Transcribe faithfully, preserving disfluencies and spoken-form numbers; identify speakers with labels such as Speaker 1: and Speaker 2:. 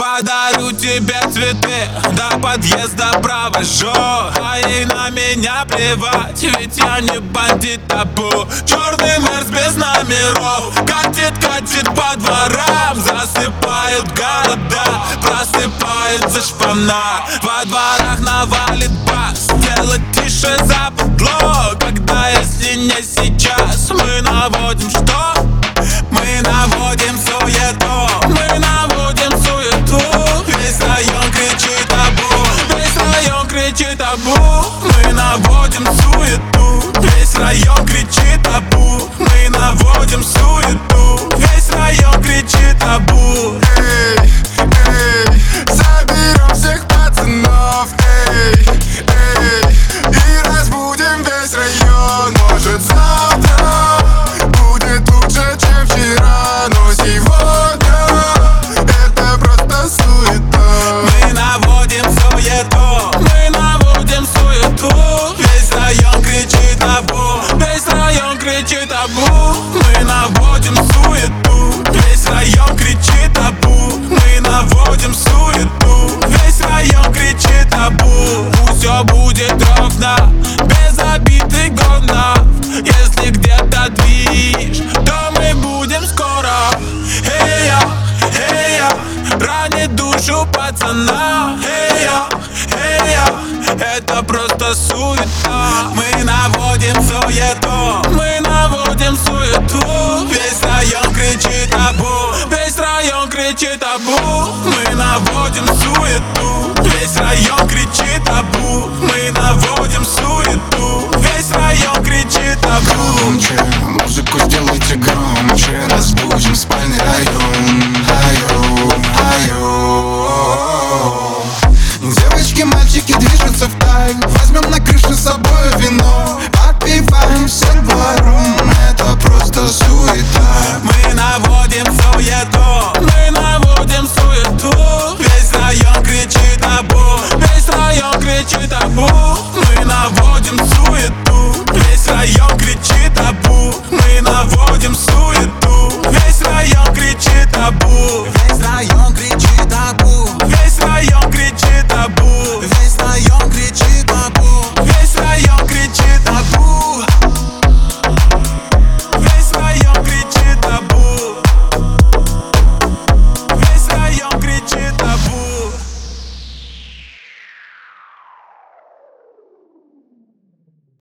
Speaker 1: Подарю тебе цветы, до подъезда провожу, а ей на меня плевать, ведь я не бандит табу. Черный мерс без номеров катит, катит по дворам, засыпают города, просыпается шпана. Во дворах навалит бас, делать тише западло. Когда, если не сейчас, мы наводим что? Мы наводим суету, мы наводим суету. Весь район кричит табу, весь район кричит табу. Мы наводим суету, весь район кричит табу. Мы наводим суету, весь район кричит табу.
Speaker 2: Эй, эй, заберем всех пацанов, эй, эй, и разбудим весь район. Может, завтра будет лучше, чем вчера, но сегодня это просто суета.
Speaker 1: Мы наводим суету, мы наводим суету. Весь район кричит табу, весь район кричит табу. Мы наводим суету, весь район кричит табу. Мы наводим суету, весь район кричит табу. Пусть все будет ровно, без обид и гонов. Если где-то движ, то мы будем скоро. Эй-я, эй-я, ранит душу пацана. Эй-я, эй-я, это просто суета. Мы наводим суету, мы наводим суету. Весь район кричит табу, весь район кричит табу. Мы наводим суету, весь район кричит табу. Мы наводим суету, весь район кричит табу.
Speaker 2: Громче, музыку сделайте громче.